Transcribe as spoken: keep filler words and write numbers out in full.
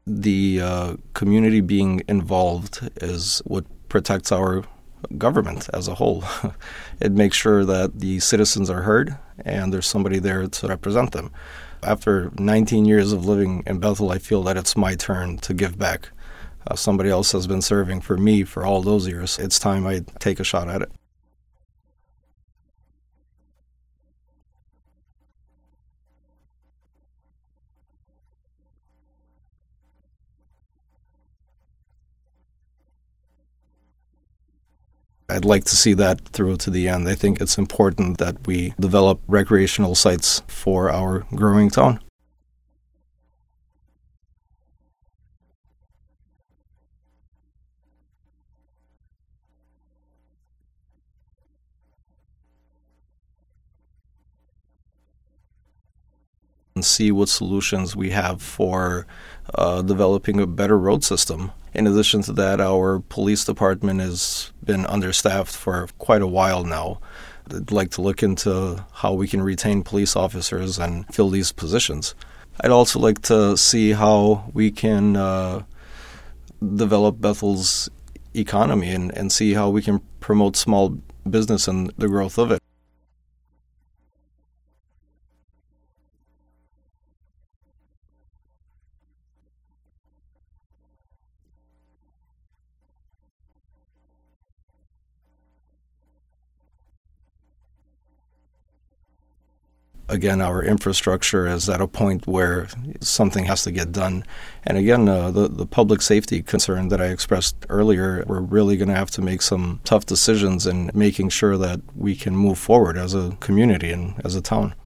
The uh, community being involved is what protects our government as a whole. It makes sure that the citizens are heard and there's somebody there to represent them. After nineteen years of living in Bethel, I feel that it's my turn to give back. Uh, somebody else has been serving for me for all those years. It's time I take a shot at it. I'd like to see that through to the end. I think it's important that we develop recreational sites for our growing town. And see what solutions we have for uh, developing a better road system. In addition to that, our police department has been understaffed for quite a while now. I'd like to look into how we can retain police officers and fill these positions. I'd also like to see how we can uh, develop Bethel's economy and, and see how we can promote small business and the growth of it. Again, our infrastructure is at a point where something has to get done. And again, uh, the, the public safety concern that I expressed earlier, we're really going to have to make some tough decisions in making sure that we can move forward as a community and as a town.